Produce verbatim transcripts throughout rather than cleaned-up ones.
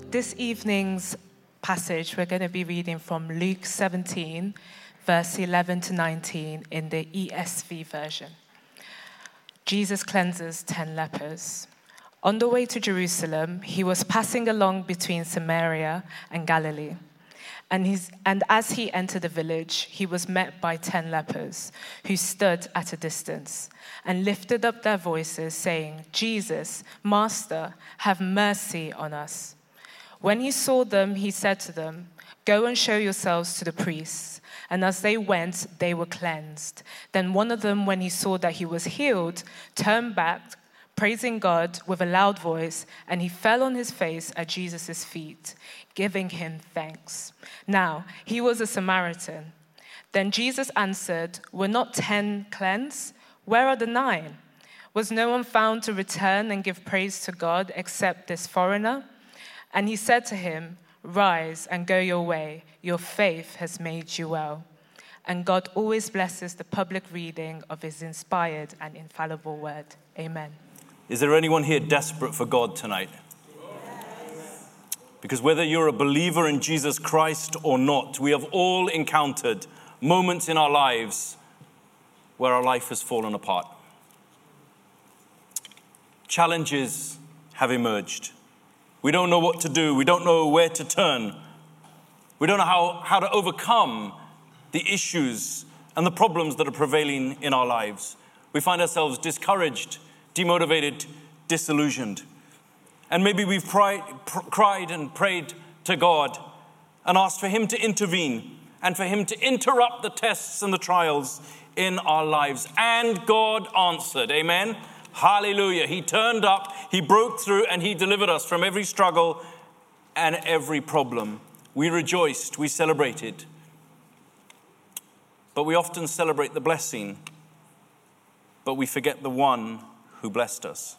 this evening's passage, we're going to be reading from Luke seventeen, verse eleven to nineteen in the E S V version. Jesus cleanses ten lepers. On the way to Jerusalem, he was passing along between Samaria and Galilee. And, he's, and as he entered the village, he was met by ten lepers who stood at a distance and lifted up their voices, saying, "Jesus, Master, have mercy on us." When he saw them, he said to them, "Go and show yourselves to the priests." And as they went, they were cleansed. Then one of them, when he saw that he was healed, turned back, praising God with a loud voice, and he fell on his face at Jesus' feet, giving him thanks. Now, he was a Samaritan. Then Jesus answered, "Were not ten cleansed? Where are the nine? Was no one found to return and give praise to God except this foreigner?" And he said to him, "Rise and go your way. Your faith has made you well." And God always blesses the public reading of his inspired and infallible word. Amen. Is there anyone here desperate for God tonight? Yes. Because whether you're a believer in Jesus Christ or not, we have all encountered moments in our lives where our life has fallen apart. Challenges have emerged. We don't know what to do. We don't know where to turn. We don't know how, how to overcome the issues and the problems that are prevailing in our lives. We find ourselves discouraged, demotivated, disillusioned. And maybe we've cried, pr- cried and prayed to God and asked for him to intervene and for him to interrupt the tests and the trials in our lives. And God answered. Amen. Hallelujah. He turned up, he broke through, and he delivered us from every struggle and every problem. We rejoiced, we celebrated. But we often celebrate the blessing, but we forget the one who blessed us.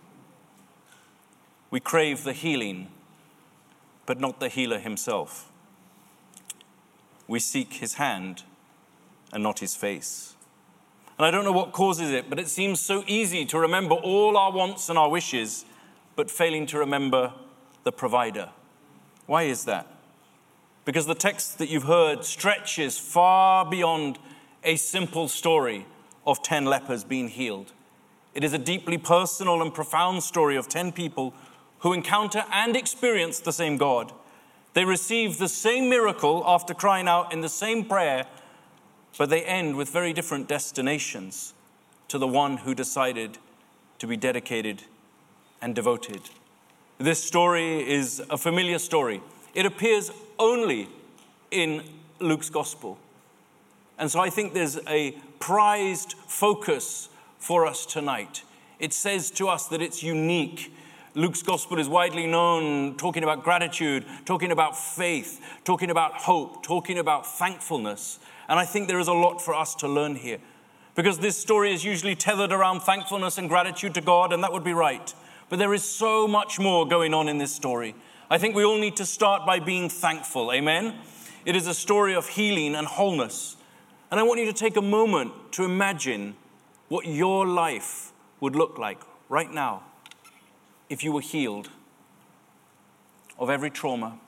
We crave the healing, but not the healer himself. We seek his hand and not his face. And I don't know what causes it, but it seems so easy to remember all our wants and our wishes, but failing to remember the provider. Why is that? Because the text that you've heard stretches far beyond a simple story of ten lepers being healed. It is a deeply personal and profound story of ten people who encounter and experience the same God. They receive the same miracle after crying out in the same prayer, but they end with very different destinations to the one who decided to be dedicated and devoted. This story is a familiar story. It appears only in Luke's gospel. And so I think there's a prized focus for us tonight. It says to us that it's unique. Luke's gospel is widely known, talking about gratitude, talking about faith, talking about hope, talking about thankfulness. And I think there is a lot for us to learn here. Because this story is usually tethered around thankfulness and gratitude to God, and that would be right. But there is so much more going on in this story. I think we all need to start by being thankful. Amen? It is a story of healing and wholeness. And I want you to take a moment to imagine what your life would look like right now if you were healed of every trauma,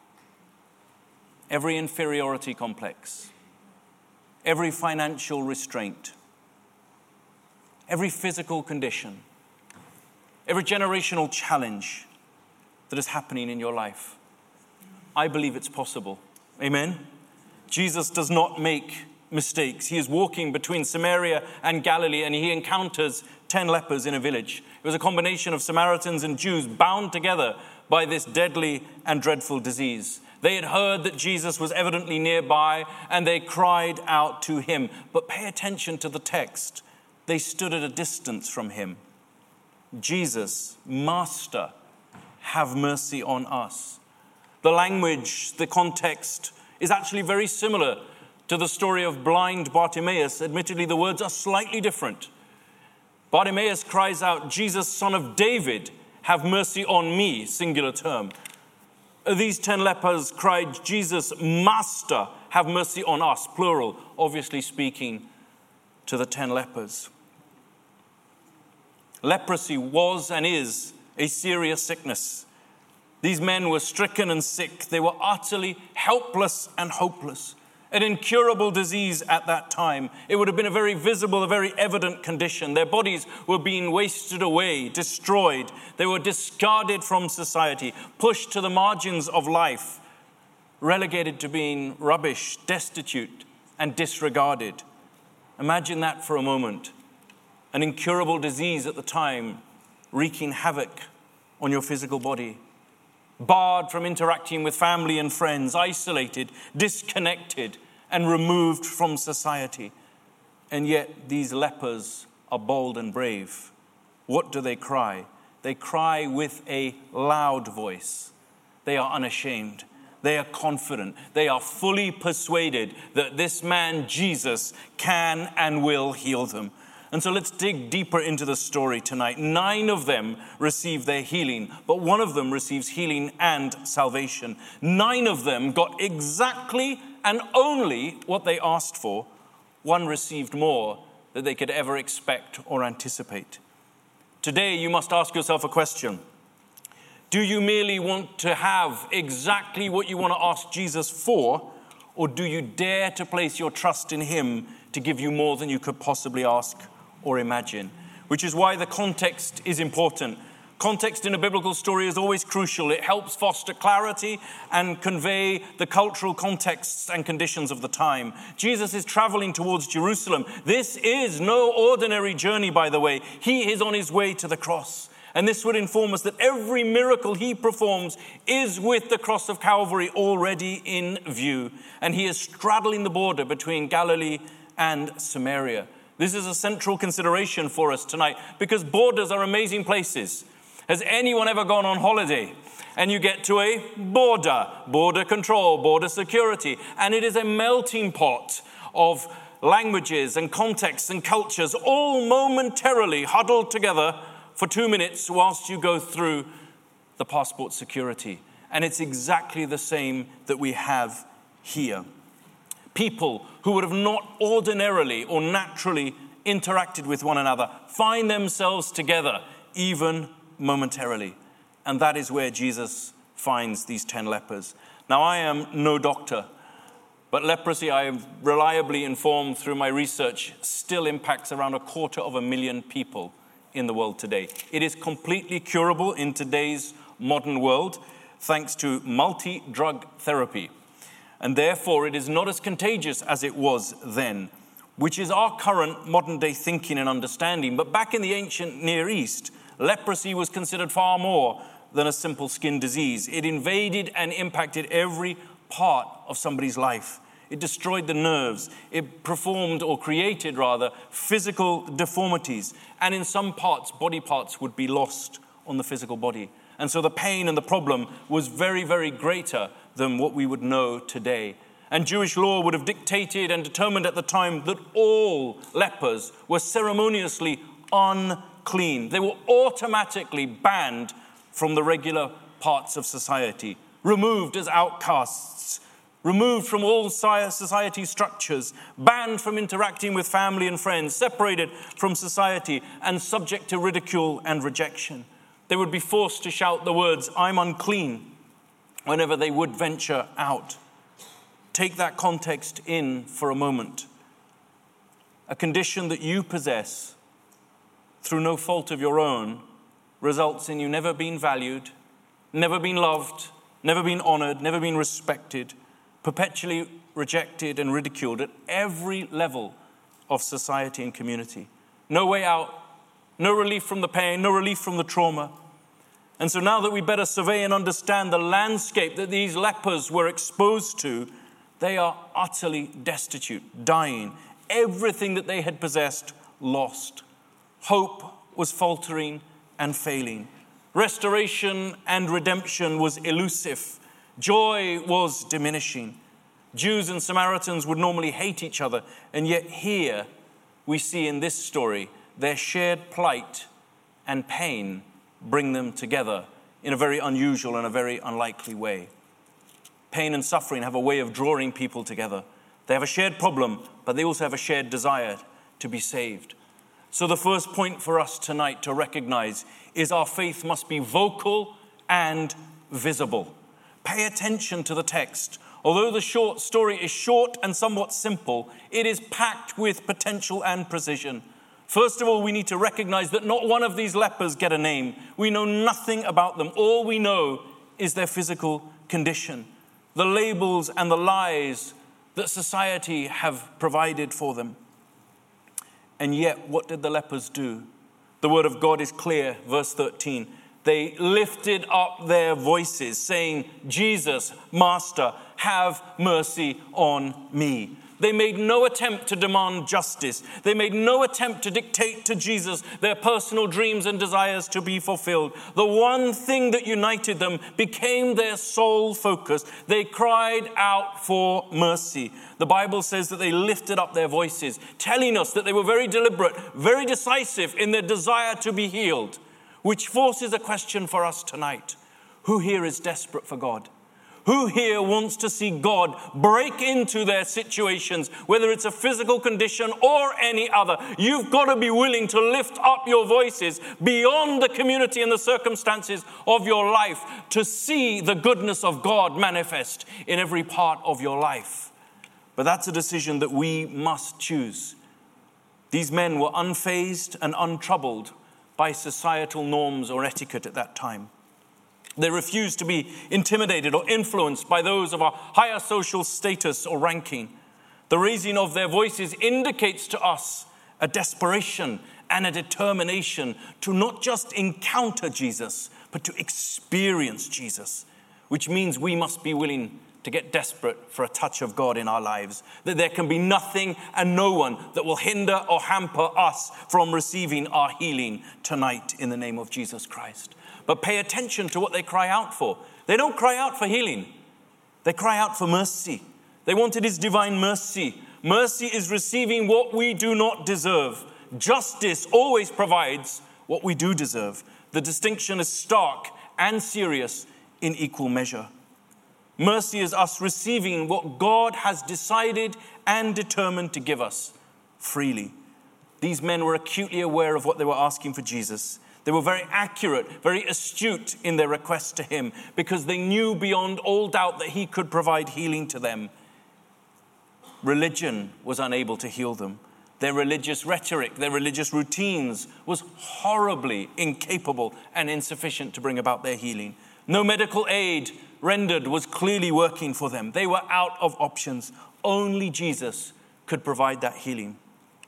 every inferiority complex, every financial restraint, every physical condition, every generational challenge that is happening in your life. I believe it's possible. Amen? Jesus does not make mistakes. He is walking between Samaria and Galilee, and he encounters ten lepers in a village. It was a combination of Samaritans and Jews bound together by this deadly and dreadful disease. They had heard that Jesus was evidently nearby, and they cried out to him. But pay attention to the text. They stood at a distance from him. Jesus, Master, have mercy on us. The language, the context is actually very similar to the story of blind Bartimaeus. Admittedly, the words are slightly different. Bartimaeus cries out, "Jesus, Son of David, have mercy on me," singular term. These ten lepers cried, "Jesus, Master, have mercy on us," plural, obviously speaking to the ten lepers. Leprosy was and is a serious sickness. These men were stricken and sick. They were utterly helpless and hopeless. An incurable disease at that time. It would have been a very visible, a very evident condition. Their bodies were being wasted away, destroyed. They were discarded from society, pushed to the margins of life, relegated to being rubbish, destitute, and disregarded. Imagine that for a moment. An incurable disease at the time, wreaking havoc on your physical body. Barred from interacting with family and friends, isolated, disconnected, and removed from society. And yet these lepers are bold and brave. What do they cry? They cry with a loud voice. They are unashamed. They are confident. They are fully persuaded that this man, Jesus, can and will heal them. And so let's dig deeper into the story tonight. Nine of them receive their healing, but one of them receives healing and salvation. Nine of them got exactly and only what they asked for. One received more than they could ever expect or anticipate. Today, you must ask yourself a question. Do you merely want to have exactly what you want to ask Jesus for, or do you dare to place your trust in him to give you more than you could possibly ask or imagine? Which is why the context is important. Context in a biblical story is always crucial. It helps foster clarity and convey the cultural contexts and conditions of the time. Jesus is traveling towards Jerusalem. This is no ordinary journey, by the way. He is on his way to the cross. And this would inform us that every miracle he performs is with the cross of Calvary already in view. And he is straddling the border between Galilee and Samaria. This is a central consideration for us tonight because borders are amazing places. Has anyone ever gone on holiday and you get to a border, border control, border security, and it is a melting pot of languages and contexts and cultures all momentarily huddled together for two minutes whilst you go through the passport security. And it's exactly the same that we have here. People who would have not ordinarily or naturally interacted with one another find themselves together, even momentarily. And that is where Jesus finds these ten lepers. Now, I am no doctor, but leprosy, I am reliably informed through my research, still impacts around a quarter of a million people in the world today. It is completely curable in today's modern world, thanks to multi-drug therapy. And therefore, it is not as contagious as it was then, which is our current modern-day thinking and understanding. But back in the ancient Near East, leprosy was considered far more than a simple skin disease. It invaded and impacted every part of somebody's life. It destroyed the nerves. It performed, or created rather, physical deformities. And in some parts, body parts would be lost on the physical body. And so the pain and the problem was very, very greater than what we would know today. And Jewish law would have dictated and determined at the time that all lepers were ceremoniously unclean. They were automatically banned from the regular parts of society, removed as outcasts, removed from all society structures, banned from interacting with family and friends, separated from society, and subject to ridicule and rejection. They would be forced to shout the words, "I'm unclean," whenever they would venture out. Take that context in for a moment. A condition that you possess through no fault of your own results in you never being valued, never being loved, never being honored, never being respected, perpetually rejected and ridiculed at every level of society and community. No way out, no relief from the pain, no relief from the trauma. And so now that we better survey and understand the landscape that these lepers were exposed to, they are utterly destitute, dying. Everything that they had possessed, lost. Hope was faltering and failing. Restoration and redemption was elusive. Joy was diminishing. Jews and Samaritans would normally hate each other, and yet here we see in this story their shared plight and pain bring them together in a very unusual and a very unlikely way. Pain and suffering have a way of drawing people together. They have a shared problem, but they also have a shared desire to be saved. So the first point for us tonight to recognize is our faith must be vocal and visible. Pay attention to the text. Although the short story is short and somewhat simple, it is packed with potential and precision. First of all, we need to recognize that not one of these lepers get a name. We know nothing about them. All we know is their physical condition, the labels and the lies that society have provided for them. And yet, what did the lepers do? The word of God is clear, verse thirteen. They lifted up their voices, saying, Jesus, Master, have mercy on me. They made no attempt to demand justice. They made no attempt to dictate to Jesus their personal dreams and desires to be fulfilled. The one thing that united them became their sole focus. They cried out for mercy. The Bible says that they lifted up their voices, telling us that they were very deliberate, very decisive in their desire to be healed, which forces a question for us tonight. Who here is desperate for God? Who here wants to see God break into their situations, whether it's a physical condition or any other? You've got to be willing to lift up your voices beyond the community and the circumstances of your life to see the goodness of God manifest in every part of your life. But that's a decision that we must choose. These men were unfazed and untroubled by societal norms or etiquette at that time. They refused to be intimidated or influenced by those of a higher social status or ranking. The raising of their voices indicates to us a desperation and a determination to not just encounter Jesus, but to experience Jesus, which means we must be willing to get desperate for a touch of God in our lives, that there can be nothing and no one that will hinder or hamper us from receiving our healing tonight in the name of Jesus Christ. But pay attention to what they cry out for. They don't cry out for healing. They cry out for mercy. They wanted his divine mercy. Mercy is receiving what we do not deserve. Justice always provides what we do deserve. The distinction is stark and serious in equal measure. Mercy is us receiving what God has decided and determined to give us freely. These men were acutely aware of what they were asking for Jesus. They were very accurate, very astute in their request to him because they knew beyond all doubt that he could provide healing to them. Religion was unable to heal them. Their religious rhetoric, their religious routines was horribly incapable and insufficient to bring about their healing. No medical aid rendered was clearly working for them. They were out of options. Only Jesus could provide that healing.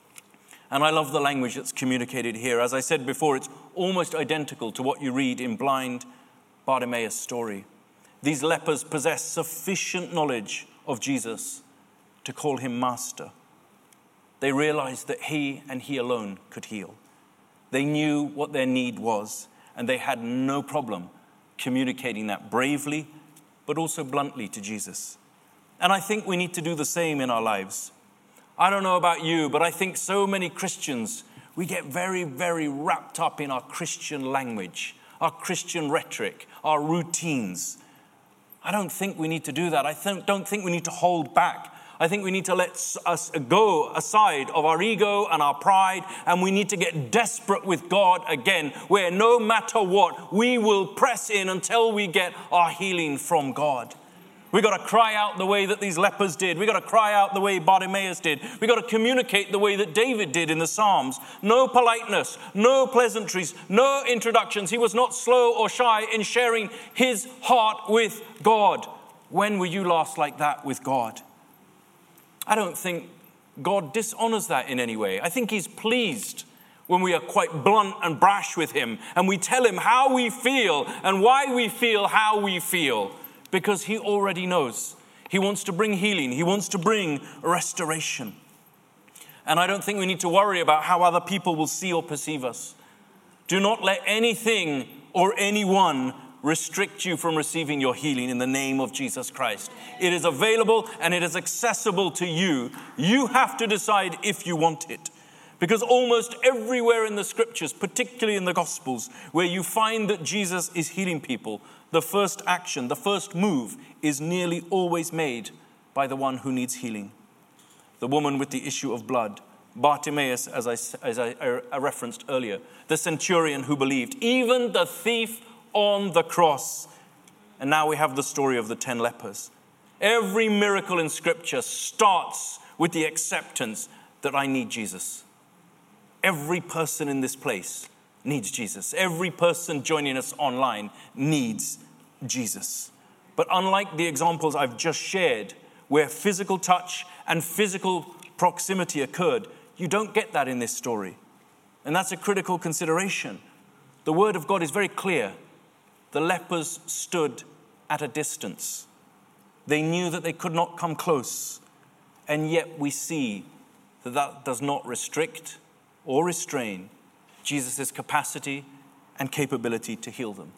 And I love the language that's communicated here. As I said before, it's almost identical to what you read in blind Bartimaeus' story. These lepers possessed sufficient knowledge of Jesus to call him Master. They realized that he and he alone could heal. They knew what their need was, and they had no problem communicating that bravely, but also bluntly to Jesus. And I think we need to do the same in our lives. I don't know about you, but I think so many Christians, we get very, very wrapped up in our Christian language, our Christian rhetoric, our routines. I don't think we need to do that. I th- don't think we need to hold back. I think we need to let us go aside of our ego and our pride, and we need to get desperate with God again, where no matter what, we will press in until we get our healing from God. We've got to cry out the way that these lepers did. We've got to cry out the way Bartimaeus did. We've got to communicate the way that David did in the Psalms. No politeness, no pleasantries, no introductions. He was not slow or shy in sharing his heart with God. When were you last like that with God? I don't think God dishonors that in any way. I think he's pleased when we are quite blunt and brash with him and we tell him how we feel and why we feel how we feel. Because he already knows. He wants to bring healing. He wants to bring restoration. And I don't think we need to worry about how other people will see or perceive us. Do not let anything or anyone restrict you from receiving your healing in the name of Jesus Christ. It is available and it is accessible to you. You have to decide if you want it. Because almost everywhere in the scriptures, particularly in the Gospels, where you find that Jesus is healing people, the first action, the first move is nearly always made by the one who needs healing. The woman with the issue of blood, Bartimaeus, as I, as I, I referenced earlier, the centurion who believed, even the thief on the cross. and now we have the story of the ten lepers. Every miracle in Scripture starts with the acceptance that I need Jesus. Every person in this place needs Jesus. Every person joining us online needs Jesus. But unlike the examples I've just shared, where physical touch and physical proximity occurred, you don't get that in this story. And that's a critical consideration. The word of God is very clear. The lepers stood at a distance. They knew that they could not come close. And yet we see that that does not restrict or restrain Jesus' capacity and capability to heal them.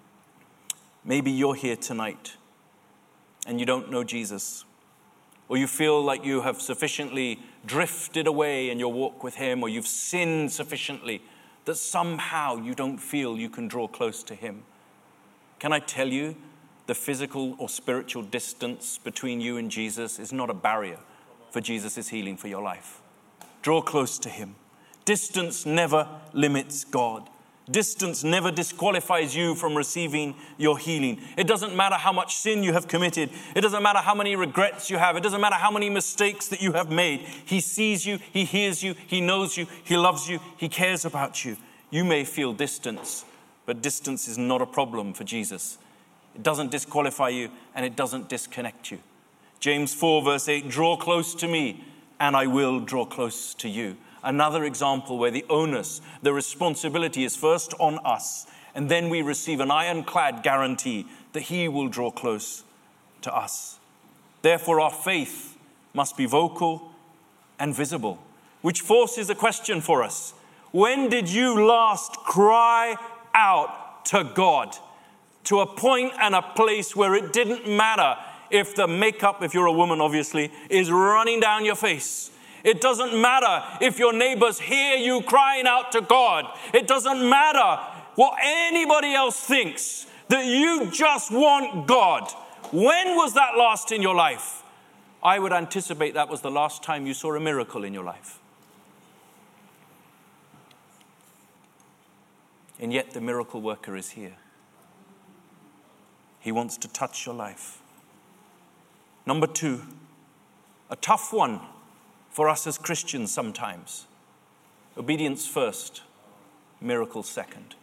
Maybe you're here tonight and you don't know Jesus, or you feel like you have sufficiently drifted away in your walk with him, or you've sinned sufficiently that somehow you don't feel you can draw close to him. Can I tell you, the physical or spiritual distance between you and Jesus is not a barrier for Jesus' healing for your life. Draw close to him. Distance never limits God. Distance never disqualifies you from receiving your healing. It doesn't matter how much sin you have committed. It doesn't matter how many regrets you have. It doesn't matter how many mistakes that you have made. He sees you, he hears you, he knows you, he loves you, he cares about you. You may feel distance, but distance is not a problem for Jesus. It doesn't disqualify you and it doesn't disconnect you. James four verse eight, draw close to me and I will draw close to you. Another example where the onus, the responsibility is first on us, and then we receive an ironclad guarantee that he will draw close to us. Therefore, our faith must be vocal and visible, which forces a question for us. When did you last cry out to God to a point and a place where it didn't matter if the makeup, if you're a woman obviously, is running down your face? It doesn't matter if your neighbors hear you crying out to God. It doesn't matter what anybody else thinks, that you just want God. When was that last in your life? I would anticipate that was the last time you saw a miracle in your life. And yet the miracle worker is here. He wants to touch your life. Number two, a tough one for us as Christians sometimes. Obedience first, miracles second.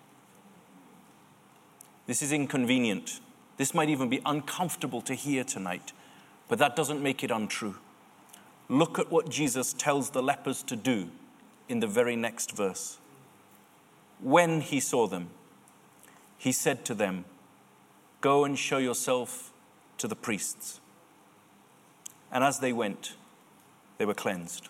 This is inconvenient. This might even be uncomfortable to hear tonight, but that doesn't make it untrue. Look at what Jesus tells the lepers to do in the very next verse. When he saw them, he said to them, go and show yourself to the priests. And as they went, they were cleansed.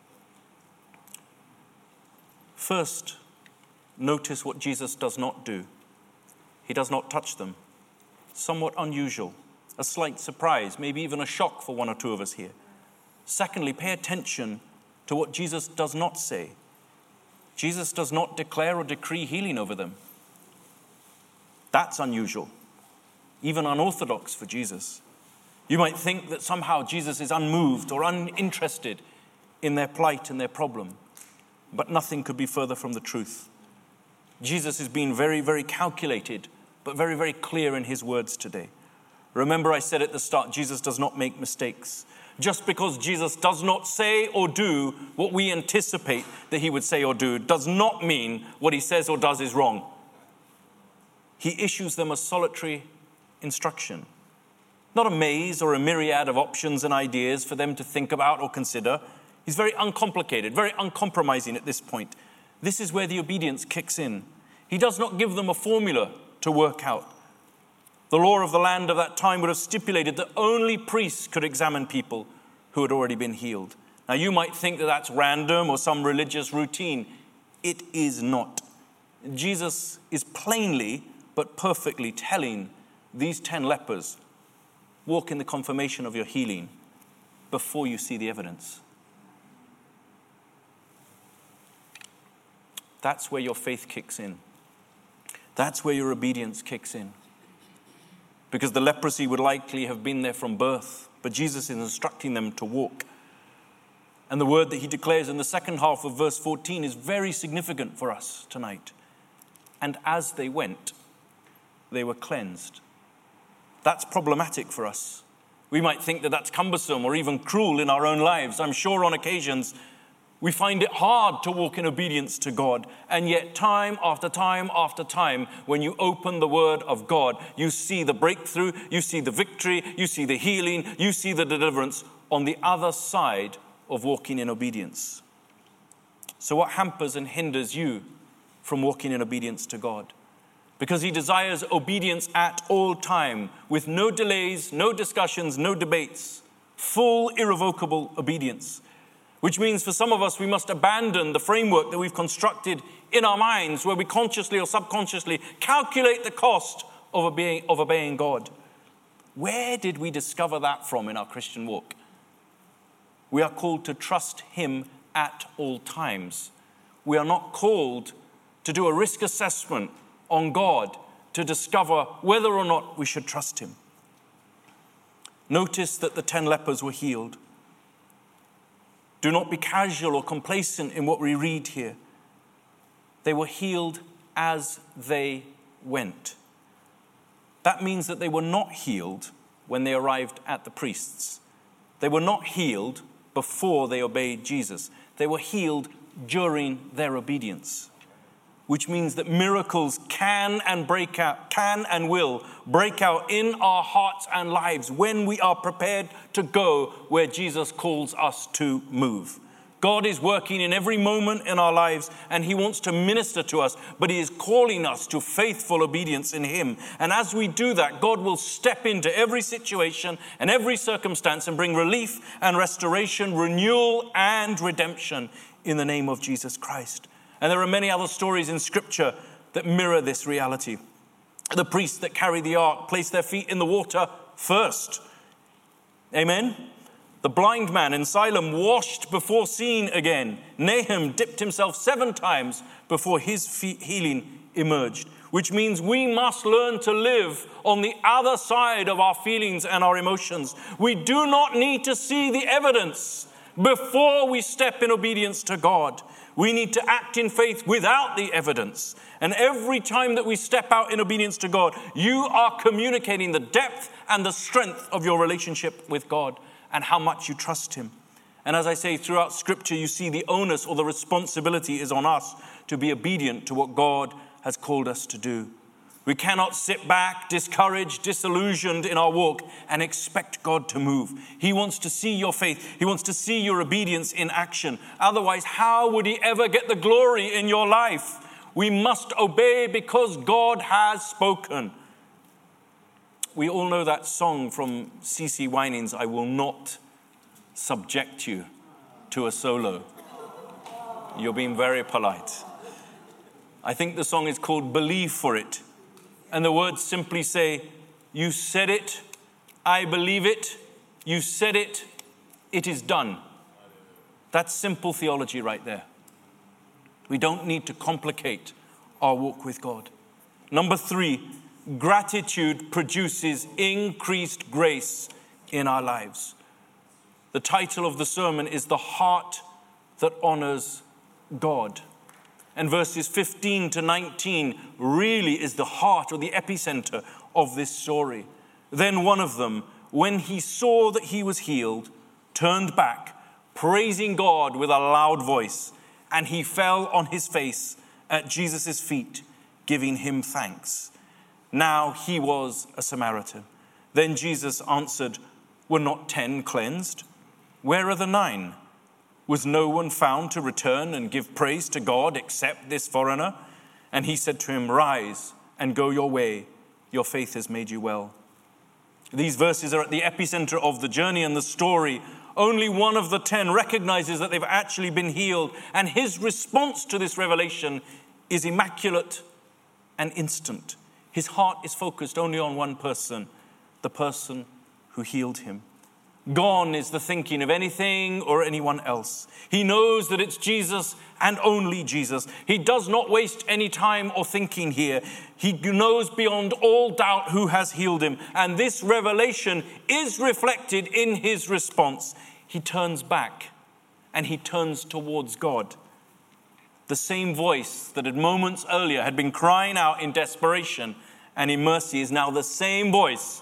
First, notice what Jesus does not do. He does not touch them. Somewhat unusual, a slight surprise, maybe even a shock for one or two of us here. Secondly, pay attention to what Jesus does not say. Jesus does not declare or decree healing over them. That's unusual, even unorthodox for Jesus. You might think that somehow Jesus is unmoved or uninterested in their plight and their problem, but nothing could be further from the truth. Jesus is being very, very calculated, but very, very clear in his words today. Remember I said at the start, Jesus does not make mistakes. Just because Jesus does not say or do what we anticipate that he would say or do does not mean what he says or does is wrong. He issues them a solitary instruction. Not a maze or a myriad of options and ideas for them to think about or consider. He's very uncomplicated, very uncompromising at this point. This is where the obedience kicks in. He does not give them a formula to work out. The law of the land of that time would have stipulated that only priests could examine people who had already been healed. Now you might think that that's random or some religious routine. It is not. Jesus is plainly but perfectly telling these ten lepers, walk in the confirmation of your healing before you see the evidence. That's where your faith kicks in. That's where your obedience kicks in. Because the leprosy would likely have been there from birth, but Jesus is instructing them to walk. And the word that he declares in the second half of verse fourteen is very significant for us tonight. And as they went, they were cleansed. that's problematic for us. We might think that that's cumbersome or even cruel in our own lives. I'm sure on occasions we find it hard to walk in obedience to God. And yet time after time after time, when you open the Word of God, you see the breakthrough, you see the victory, you see the healing, you see the deliverance on the other side of walking in obedience. So what hampers and hinders you from walking in obedience to God? Because he desires obedience at all time, with no delays, no discussions, no debates, full irrevocable obedience. Which means for some of us, we must abandon the framework that we've constructed in our minds, where we consciously or subconsciously calculate the cost of obeying, of obeying God. Where did we discover that from in our Christian walk? We are called to trust him at all times. We are not called to do a risk assessment on God to discover whether or not we should trust him. Notice that the ten lepers were healed. Do not be casual or complacent in what we read here. They were healed as they went. That means that they were not healed when they arrived at the priests. They were not healed before they obeyed Jesus. They were healed during their obedience. Which means that miracles can and break out, can and will break out in our hearts and lives when we are prepared to go where Jesus calls us to move. God is working in every moment in our lives, and he wants to minister to us, but he is calling us to faithful obedience in him. And as we do that, God will step into every situation and every circumstance and bring relief and restoration, renewal and redemption in the name of Jesus Christ. And there are many other stories in Scripture that mirror this reality. The priests that carry the ark place their feet in the water first. Amen? The blind man in Siloam washed before seeing again. Nahum dipped himself seven times before his healing emerged. Which means we must learn to live on the other side of our feelings and our emotions. We do not need to see the evidence before we step in obedience to God. We need to act in faith without the evidence. And every time that we step out in obedience to God, you are communicating the depth and the strength of your relationship with God and how much you trust him. And as I say, throughout Scripture, you see the onus or the responsibility is on us to be obedient to what God has called us to do. We cannot sit back, discouraged, disillusioned in our walk and expect God to move. He wants to see your faith. He wants to see your obedience in action. Otherwise, how would he ever get the glory in your life? We must obey because God has spoken. We all know that song from C C Wining's, I Will Not Subject You to a Solo. You're being very polite. I think the song is called Believe for It. And the words simply say, you said it, I believe it, you said it, it is done. That's simple theology right there. We don't need to complicate our walk with God. Number three, gratitude produces increased grace in our lives. The title of the sermon is The Heart That Honors God. And verses fifteen to nineteen really is the heart or the epicenter of this story. Then one of them, when he saw that he was healed, turned back, praising God with a loud voice, and he fell on his face at Jesus' feet, giving him thanks. Now he was a Samaritan. Then Jesus answered, were not ten cleansed? Where are the nine? Was no one found to return and give praise to God except this foreigner? And he said to him, rise and go your way. Your faith has made you well. These verses are at the epicenter of the journey and the story. Only one of the ten recognizes that they've actually been healed. And his response to this revelation is immaculate and instant. His heart is focused only on one person, the person who healed him. Gone is the thinking of anything or anyone else. He knows that it's Jesus and only Jesus. He does not waste any time or thinking here. He knows beyond all doubt who has healed him. And this revelation is reflected in his response. He turns back and he turns towards God. The same voice that had moments earlier had been crying out in desperation and in mercy is now the same voice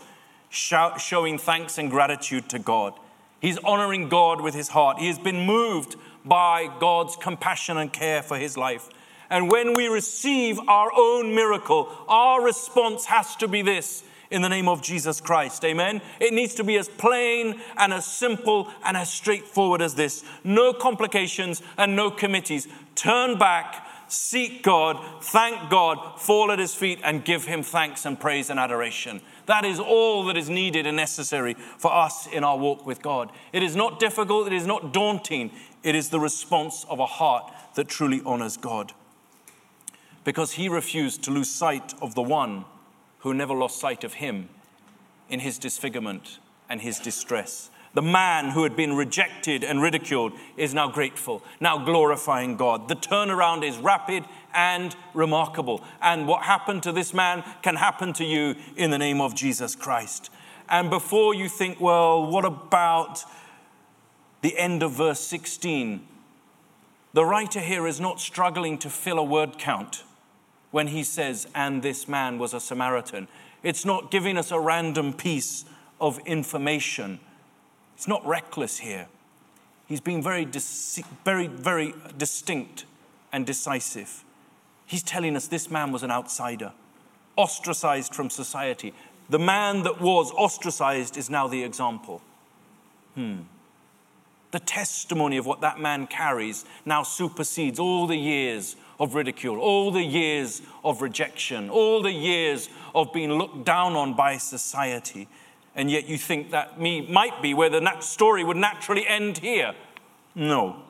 shout, showing thanks and gratitude to God. He's honoring God with his heart. He has been moved by God's compassion and care for his life. And when we receive our own miracle, our response has to be this: in the name of Jesus Christ. Amen. It needs to be as plain and as simple and as straightforward as this. No complications and no committees. Turn back, seek God, thank God, fall at his feet and give him thanks and praise and adoration. That is all that is needed and necessary for us in our walk with God. It is not difficult. It is not daunting. It is the response of a heart that truly honors God. Because he refused to lose sight of the one who never lost sight of him in his disfigurement and his distress. The man who had been rejected and ridiculed is now grateful, now glorifying God. The turnaround is rapid and remarkable. And what happened to this man can happen to you in the name of Jesus Christ. And before you think, well, what about the end of verse sixteen? The writer here is not struggling to fill a word count when he says, and this man was a Samaritan. It's not giving us a random piece of information. It's not reckless here. He's being very, dis- very, very distinct and decisive. He's telling us this man was an outsider, ostracized from society. The man that was ostracized is now the example. Hmm. The testimony of what that man carries now supersedes all the years of ridicule, all the years of rejection, all the years of being looked down on by society. And yet you think that me might be where the nat- story would naturally end here. No.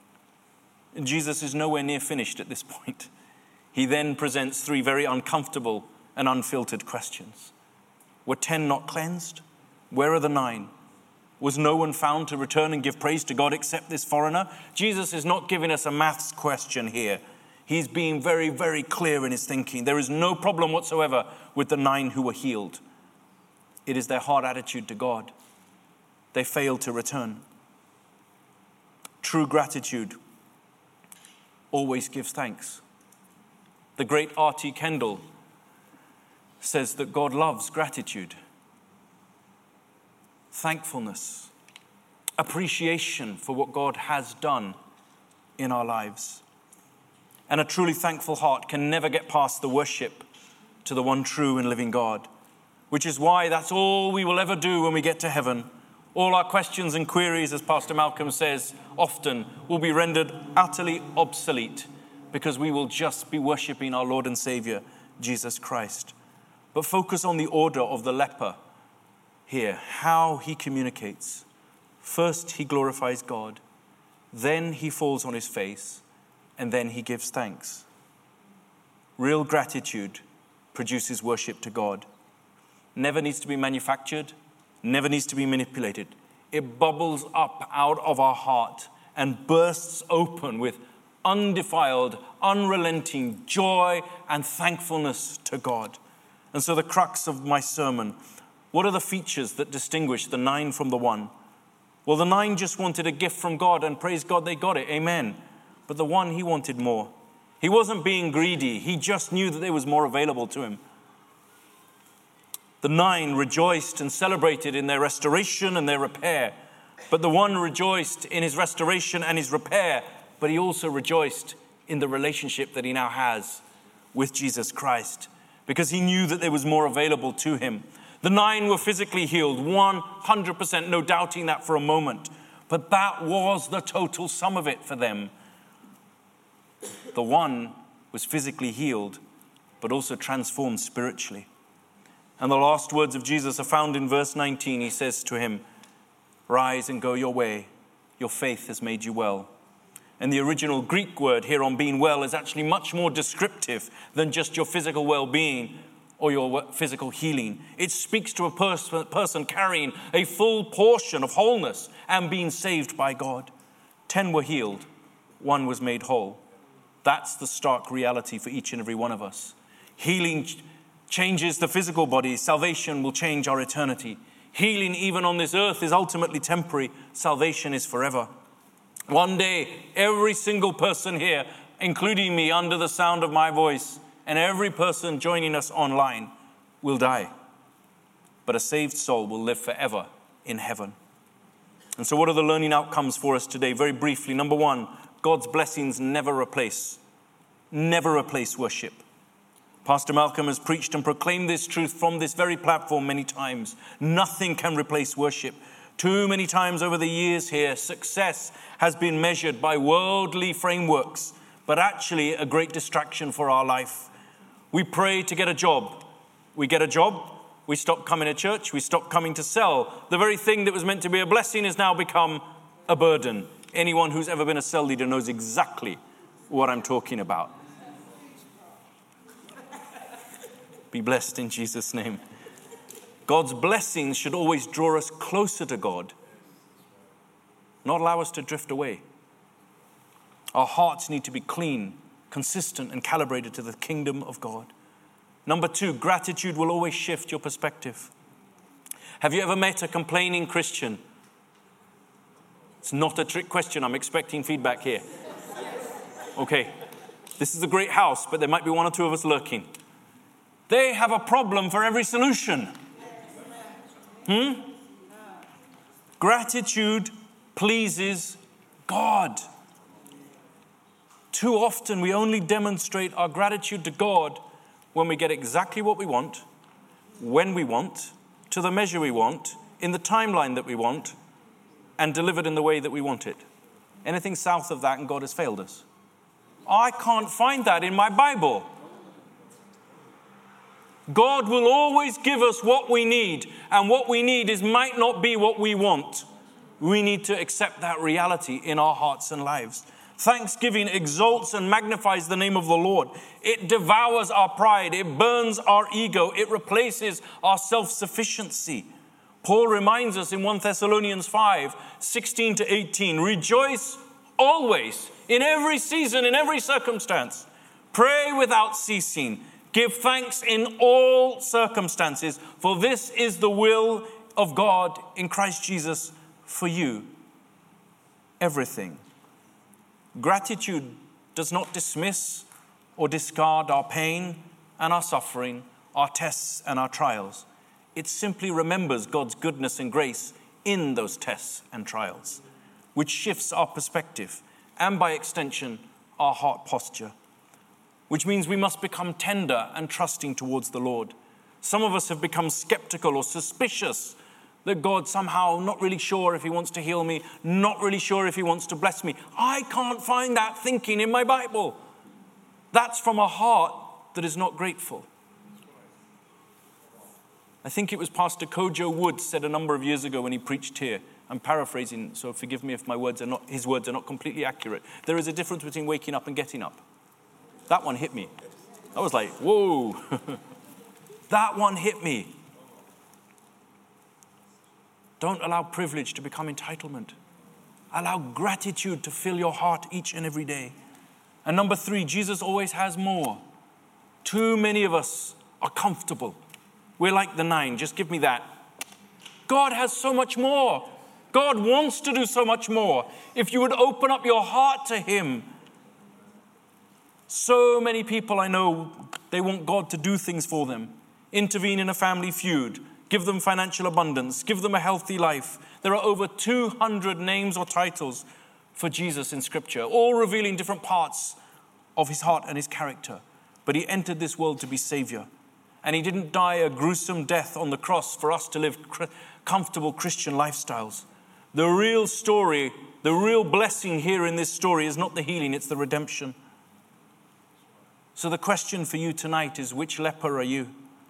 Jesus is nowhere near finished at this point. He then presents three very uncomfortable and unfiltered questions. Were ten not cleansed? Where are the nine? Was no one found to return and give praise to God except this foreigner? Jesus is not giving us a maths question here. He's being very, very clear in his thinking. There is no problem whatsoever with the nine who were healed. It is their hard attitude to God. They failed to return. True gratitude always gives thanks. The great R T Kendall says that God loves gratitude, thankfulness, appreciation for what God has done in our lives. And a truly thankful heart can never get past the worship to the one true and living God, which is why that's all we will ever do when we get to heaven. All our questions and queries, as Pastor Malcolm says often, will be rendered utterly obsolete because we will just be worshiping our Lord and Savior, Jesus Christ. But focus on the order of the leper here, how he communicates. First, he glorifies God. Then he falls on his face. And then he gives thanks. Real gratitude produces worship to God. Never needs to be manufactured, never needs to be manipulated. It bubbles up out of our heart and bursts open with undefiled, unrelenting joy and thankfulness to God. And so the crux of my sermon, what are the features that distinguish the nine from the one? Well, the nine just wanted a gift from God, and praise God they got it, amen. But the one, he wanted more. He wasn't being greedy. He just knew that there was more available to him. The nine rejoiced and celebrated in their restoration and their repair. But the one rejoiced in his restoration and his repair. But he also rejoiced in the relationship that he now has with Jesus Christ, because he knew that there was more available to him. The nine were physically healed, one hundred percent, no doubting that for a moment. But that was the total sum of it for them. The one was physically healed, but also transformed spiritually. And the last words of Jesus are found in verse nineteen. He says to him, "Rise and go your way. Your faith has made you well." And the original Greek word here on being well is actually much more descriptive than just your physical well-being or your physical healing. It speaks to a pers- person carrying a full portion of wholeness and being saved by God. Ten were healed. One was made whole. That's the stark reality for each and every one of us. Healing ch- changes the physical body. Salvation will change our eternity. Healing, even on this earth, is ultimately temporary. Salvation is forever. One day, every single person here, including me under the sound of my voice, and every person joining us online, will die. but a saved soul will live forever in heaven. And so what are the learning outcomes for us today? Very briefly, number one, God's blessings never replace, never replace worship. Pastor Malcolm has preached and proclaimed this truth from this very platform many times. Nothing can replace worship. Too many times over the years here, success has been measured by worldly frameworks, but actually a great distraction for our life. We pray to get a job. We get a job. We stop coming to church. We stop coming to cell. The very thing that was meant to be a blessing has now become a burden. Anyone who's ever been a cell leader knows exactly what I'm talking about. Be blessed in Jesus' name. God's blessings should always draw us closer to God, not allow us to drift away. Our hearts need to be clean, consistent, and calibrated to the kingdom of God. Number two, gratitude will always shift your perspective. Have you ever met a complaining Christian? It's not a trick question. I'm expecting feedback here. Okay, this is a great house, but there might be one or two of us lurking. They have a problem for every solution. Hmm? Gratitude pleases God. Too often we only demonstrate our gratitude to God when we get exactly what we want, when we want, to the measure we want, in the timeline that we want, and delivered in the way that we want it. Anything south of that and God has failed us. I can't find that in my Bible. God will always give us what we need, and what we need is might not be what we want. We need to accept that reality in our hearts and lives. Thanksgiving exalts and magnifies the name of the Lord. It devours our pride. It burns our ego. It replaces our self-sufficiency. Paul reminds us in First Thessalonians five, sixteen to eighteen, rejoice always, in every season, in every circumstance. Pray without ceasing. Give thanks in all circumstances, for this is the will of God in Christ Jesus for you. Everything. Gratitude does not dismiss or discard our pain and our suffering, our tests and our trials. It simply remembers God's goodness and grace in those tests and trials, which shifts our perspective and by extension, our heart posture. Which means we must become tender and trusting towards the Lord. Some of us have become skeptical or suspicious that God somehow not really sure if he wants to heal me, not really sure if he wants to bless me. I can't find that thinking in my Bible. That's from a heart that is not grateful. I think it was Pastor Kojo Woods said a number of years ago when he preached here. I'm paraphrasing, so forgive me if my words are not, his words are not completely accurate. There is a difference between waking up and getting up. That one hit me. I was like, whoa. That one hit me. Don't allow privilege to become entitlement. Allow gratitude to fill your heart each and every day. And number three, Jesus always has more. Too many of us are comfortable. We're like the nine. Just give me that. God has so much more. God wants to do so much more. If you would open up your heart to him. So many people I know, they want God to do things for them. Intervene in a family feud. Give them financial abundance. Give them a healthy life. There are over two hundred names or titles for Jesus in Scripture, all revealing different parts of his heart and his character. But he entered this world to be Savior. And he didn't die a gruesome death on the cross for us to live comfortable Christian lifestyles. The real story, the real blessing here in this story is not the healing, it's the redemption. So the question for you tonight is, which leper are you?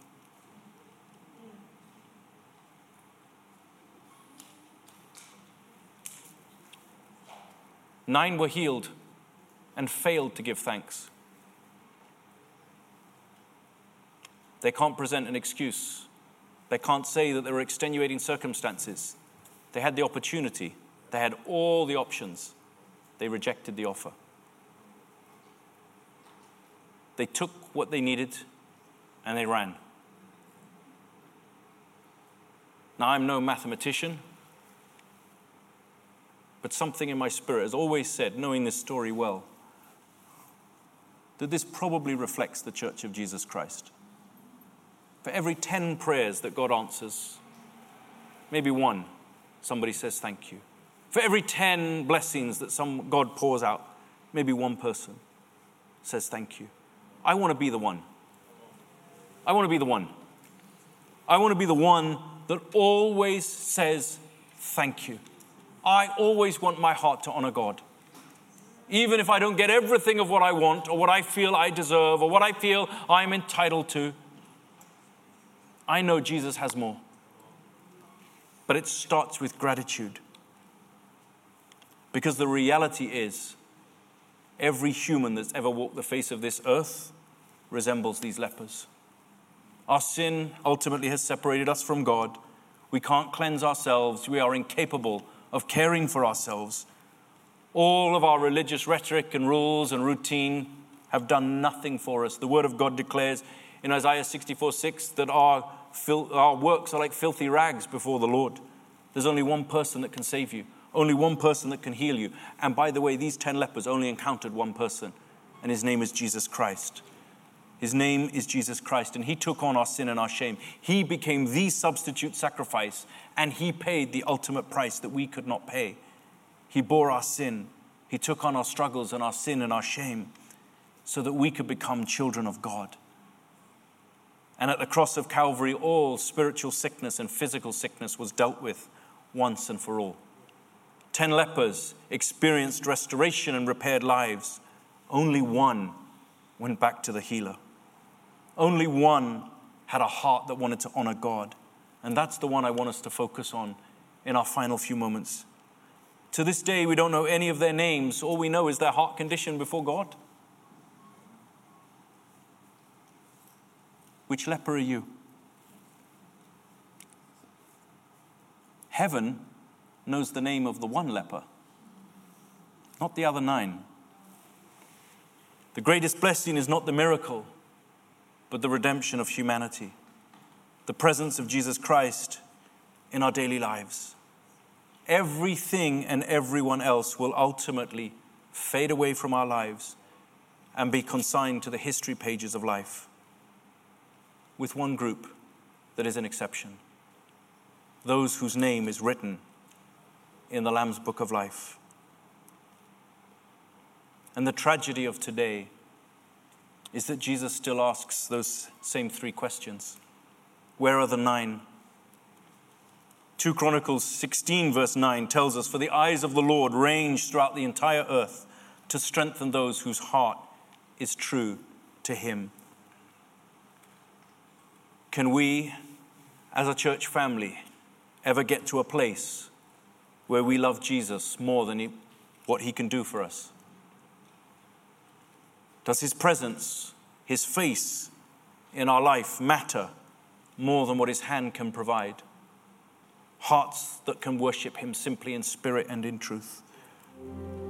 Nine were healed and failed to give thanks. They can't present an excuse. They can't say that there were extenuating circumstances. They had the opportunity. They had all the options. They rejected the offer. They took what they needed and they ran. Now, I'm no mathematician, but something in my spirit has always said, knowing this story well, that this probably reflects the Church of Jesus Christ. For every ten prayers that God answers, maybe one, somebody says thank you. For every ten blessings that some God pours out, maybe one person says thank you. I want to be the one. I want to be the one. I want to be the one that always says thank you. I always want my heart to honor God. Even if I don't get everything of what I want or what I feel I deserve or what I feel I'm entitled to, I know Jesus has more. But it starts with gratitude. Because the reality is, every human that's ever walked the face of this earth resembles these lepers. Our sin ultimately has separated us from God. We can't cleanse ourselves. We are incapable of caring for ourselves. All of our religious rhetoric and rules and routine have done nothing for us. The Word of God declares in Isaiah sixty-four six that our, fil- our works are like filthy rags before the Lord. There's only one person that can save you. Only one person that can heal you. And by the way, these ten lepers only encountered one person, and his name is Jesus Christ. His name is Jesus Christ, and he took on our sin and our shame. He became the substitute sacrifice, and he paid the ultimate price that we could not pay. He bore our sin. He took on our struggles and our sin and our shame so that we could become children of God. And at the cross of Calvary, all spiritual sickness and physical sickness was dealt with once and for all. Ten lepers experienced restoration and repaired lives. Only one went back to the healer. Only one had a heart that wanted to honor God. And that's the one I want us to focus on in our final few moments. To this day, we don't know any of their names. All we know is their heart condition before God. Which leper are you? Heaven knows the name of the one leper, not the other nine. The greatest blessing is not the miracle, but the redemption of humanity, the presence of Jesus Christ in our daily lives. Everything and everyone else will ultimately fade away from our lives and be consigned to the history pages of life, with one group that is an exception. Those whose name is written in the Lamb's Book of Life. And the tragedy of today is that Jesus still asks those same three questions. Where are the nine? Second Chronicles sixteen verse nine tells us, "For the eyes of the Lord range throughout the entire earth to strengthen those whose heart is true to him." Can we, as a church family, ever get to a place where we love Jesus more than he, what he can do for us? Does his presence, his face in our life matter more than what his hand can provide? Hearts that can worship him simply in spirit and in truth.